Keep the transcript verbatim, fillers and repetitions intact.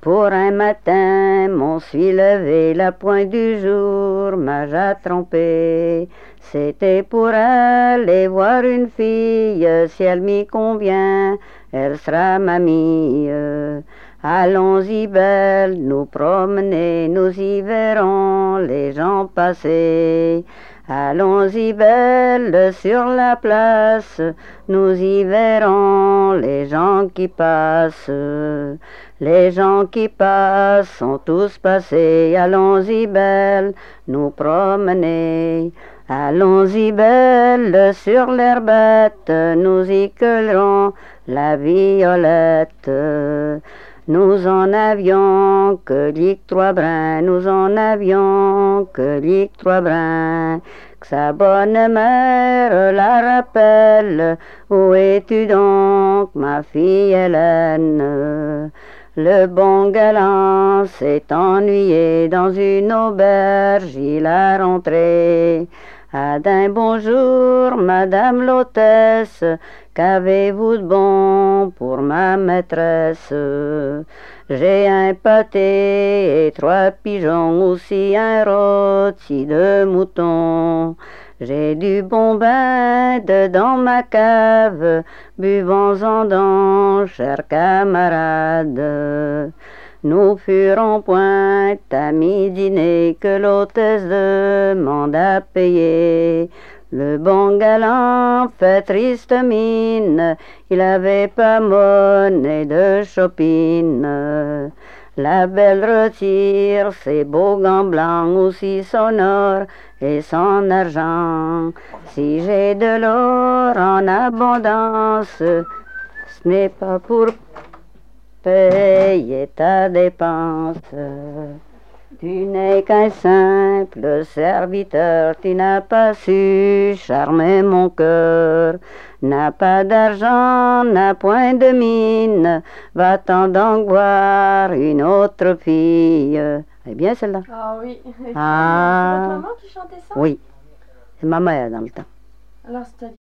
Pour un matin, m'on suis levé, la pointe du jour m'a trempé. C'était pour aller voir une fille, si elle m'y convient, elle sera mamie. Allons-y belle, nous promener, nous y verrons les gens passer. Allons-y belle sur la place, nous y verrons les gens qui passent. Les gens qui passent sont tous passés. Allons-y belle, nous promener. Allons-y belle sur l'herbette, nous y cueillerons la violette. Nous en avions que lique trois brins, nous en avions que lique trois brins. Que sa bonne mère la rappelle, où es-tu donc, ma fille Hélène? Le bon galant s'est ennuyé dans une auberge, il a rentré. Ah d'un bonjour, madame l'hôtesse, qu'avez-vous de bon pour ma maîtresse? J'ai un pâté et trois pigeons, aussi un rôti de mouton. J'ai du bon bain dedans ma cave, buvons-en donc, chers camarades. Nous furons point à mi-dîner que l'hôtesse demande à payer. Le bon galant fait triste mine, il avait pas monnaie de chopine. La belle retire ses beaux gants blancs, aussi son or et son argent. Si j'ai de l'or en abondance, ce n'est pas pour payer ta dépense. Tu n'es qu'un simple serviteur, tu n'as pas su charmer mon cœur. N'a pas d'argent, n'a point de mine, va-t'en donc voir une autre fille. Eh bien celle-là. Ah oui. Ah. C'est votre maman qui chantait ça? Oui, c'est ma mère dans le temps. Alors, c'est